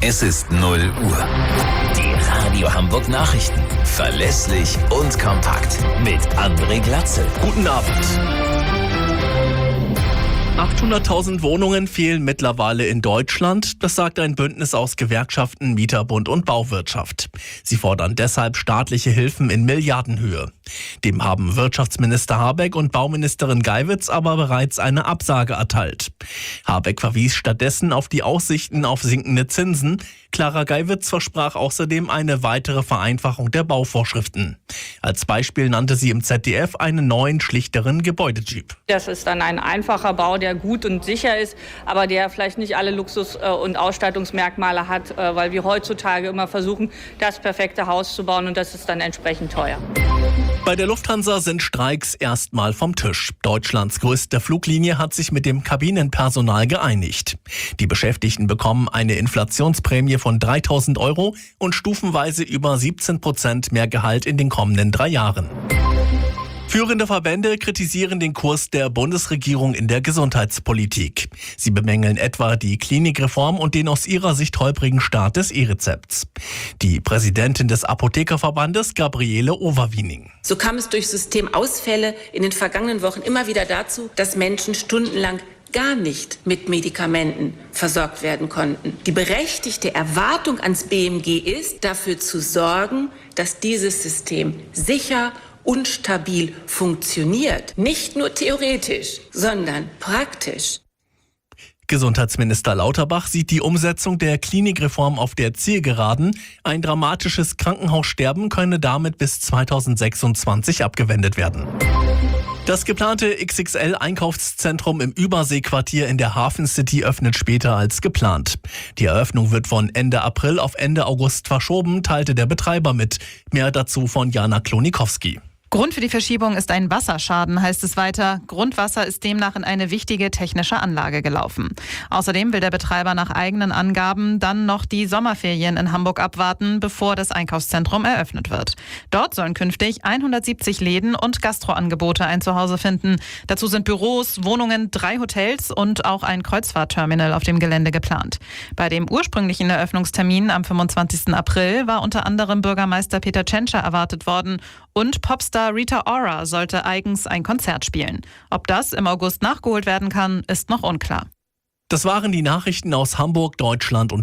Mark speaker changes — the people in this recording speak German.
Speaker 1: Es ist 0 Uhr. Die Radio Hamburg Nachrichten. Verlässlich und kompakt. Mit André Glatzel.
Speaker 2: Guten Abend. 800.000 Wohnungen fehlen mittlerweile in Deutschland. Das sagt ein Bündnis aus Gewerkschaften, Mieterbund und Bauwirtschaft. Sie fordern deshalb staatliche Hilfen in Milliardenhöhe. Dem haben Wirtschaftsminister Habeck und Bauministerin Geiwitz aber bereits eine Absage erteilt. Habeck verwies stattdessen auf die Aussichten auf sinkende Zinsen. Clara Geiwitz versprach außerdem eine weitere Vereinfachung der Bauvorschriften. Als Beispiel nannte sie im ZDF einen neuen, schlichteren Gebäudetyp.
Speaker 3: Das ist dann ein einfacher Bau, der gut und sicher ist, aber der vielleicht nicht alle Luxus- und Ausstattungsmerkmale hat, weil wir heutzutage immer versuchen, das perfekte Haus zu bauen, und das ist dann entsprechend teuer.
Speaker 2: Bei der Lufthansa sind Streiks erstmal vom Tisch. Deutschlands größte Fluglinie hat sich mit dem Kabinenpersonal geeinigt. Die Beschäftigten bekommen eine Inflationsprämie von 3.000 € und stufenweise über 17% mehr Gehalt in den kommenden 3 Jahren. Führende Verbände kritisieren den Kurs der Bundesregierung in der Gesundheitspolitik. Sie bemängeln etwa die Klinikreform und den aus ihrer Sicht holprigen Start des E-Rezepts. Die Präsidentin des Apothekerverbandes, Gabriele Overwiening.
Speaker 4: So kam es durch Systemausfälle in den vergangenen Wochen immer wieder dazu, dass Menschen stundenlang gar nicht mit Medikamenten versorgt werden konnten. Die berechtigte Erwartung ans BMG ist, dafür zu sorgen, dass dieses System sicher und stabil funktioniert. Nicht nur theoretisch, sondern praktisch.
Speaker 2: Gesundheitsminister Lauterbach sieht die Umsetzung der Klinikreform auf der Zielgeraden. Ein dramatisches Krankenhaussterben könne damit bis 2026 abgewendet werden. Das geplante XXL-Einkaufszentrum im Überseequartier in der Hafen City öffnet später als geplant. Die Eröffnung wird von Ende April auf Ende August verschoben, teilte der Betreiber mit. Mehr dazu von Jana Klonikowski.
Speaker 5: Grund für die Verschiebung ist ein Wasserschaden, heißt es weiter. Grundwasser ist demnach in eine wichtige technische Anlage gelaufen. Außerdem will der Betreiber nach eigenen Angaben dann noch die Sommerferien in Hamburg abwarten, bevor das Einkaufszentrum eröffnet wird. Dort sollen künftig 170 Läden und Gastroangebote ein Zuhause finden. Dazu sind Büros, Wohnungen, 3 Hotels und auch ein Kreuzfahrtterminal auf dem Gelände geplant. Bei dem ursprünglichen Eröffnungstermin am 25. April war unter anderem Bürgermeister Peter Tschentscher erwartet worden und Popstar Rita Ora sollte eigens ein Konzert spielen. Ob das im August nachgeholt werden kann, ist noch unklar.
Speaker 2: Das waren die Nachrichten aus Hamburg, Deutschland und